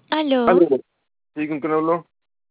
Aló. Aló. ¿Sí, con quién habló?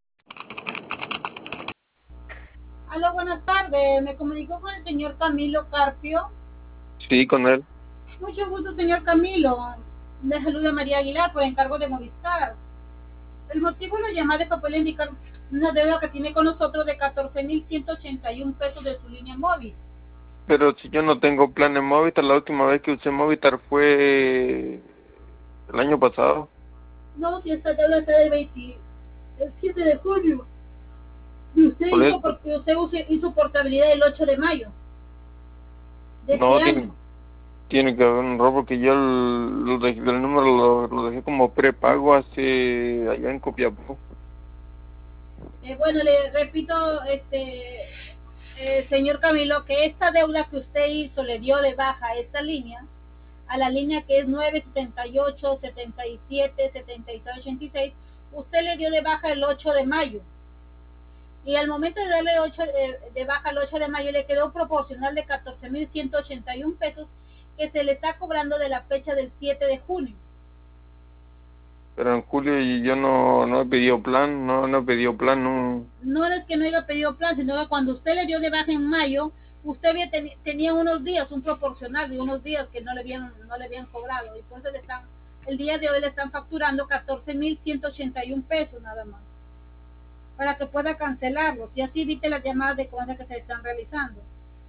Aló, buenas tardes. Me comunico con el señor Camilo Carpio. Sí, con él. Mucho gusto, señor Camilo. Le saluda María Aguilar por encargo de Movistar. El motivo de la llamada es para poder indicar una deuda que tiene con nosotros de 14.181 pesos de su línea móvil. Pero si yo no tengo plan en Movistar, la última vez que usé Movistar fue el año pasado. No, si esta deuda está el 7 de junio. Y usted Por eso, hizo portabilidad el 8 de mayo de este no, año. tiene que haber un robo porque yo el número lo dejé como prepago allá en Copiapó. Bueno, le repito, señor Camilo, que esta deuda que usted hizo le dio de baja a esta línea, a la línea que es 978, 77, 76, 86, usted le dio de baja el 8 de mayo. Y al momento de darle de baja el 8 de mayo le quedó proporcional de 14.181 pesos que se le está cobrando de la fecha del 7 de junio. Pero en julio y yo no he pedido plan, no he pedido plan, no. No es que no haya pedido plan, sino que cuando usted le dio de baja en mayo, usted tenía unos días, un proporcional de unos días que no le habían cobrado. Y por eso el día de hoy le están facturando 14.181 pesos nada más. Para que pueda cancelarlos y así evite las llamadas de cosas que se están realizando.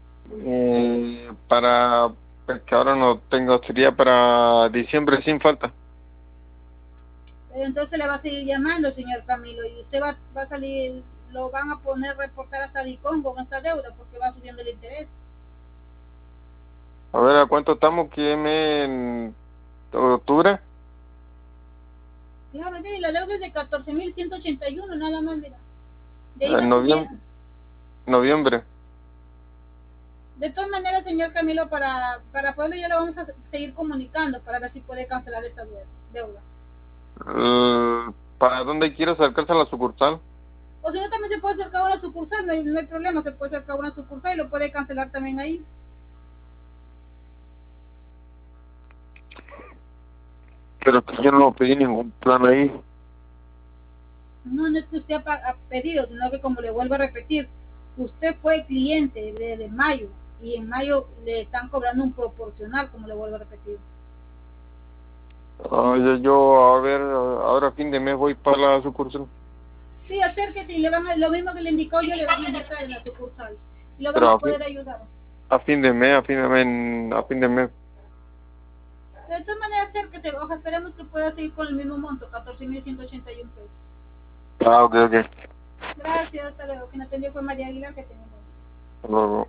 Es que ahora no tengo, sería para diciembre sin falta. Pero entonces le va a seguir llamando, señor Camilo, y usted va a salir, lo van a poner reportar hasta DICON con esta deuda porque va subiendo el interés. A ver, ¿a cuánto estamos? ¿Que en octubre? Fíjate, la deuda es de 14.181 nada más, mira. De ahí En va subiendo. noviembre. De todas maneras, señor Camilo, para poderlo ya lo vamos a seguir comunicando para ver si puede cancelar esta deuda. ¿Para dónde quiero acercarse a la sucursal? O si no, también se puede acercar a una sucursal, no hay problema, se puede acercar a una sucursal y lo puede cancelar también ahí. Pero que yo no pedí ningún plan ahí. No, no es que usted ha pedido, sino que como le vuelvo a repetir, usted fue cliente de mayo y en mayo le están cobrando un proporcional, como le vuelvo a repetir. A ver, ahora a fin de mes voy para la sucursal. Sí, acérquese y lo mismo que le indicó yo, le van a indicar en la sucursal. Y lo van Pero a poder ayudar. a fin de mes, a fin de mes. De todas maneras, acérquese, ojalá esperemos que pueda seguir con el mismo monto, 14.181 pesos. Ah, ok. Gracias, hasta luego. Quien atendió fue María Aguilar, que tenemos. Hasta luego.